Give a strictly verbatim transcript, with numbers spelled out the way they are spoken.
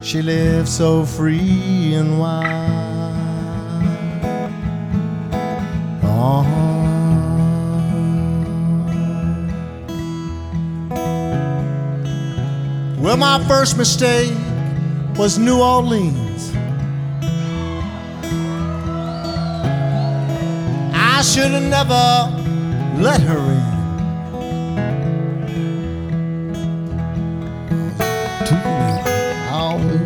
she lived so free and wild. Oh. Well, my first mistake was New Orleans. I should have never let her in.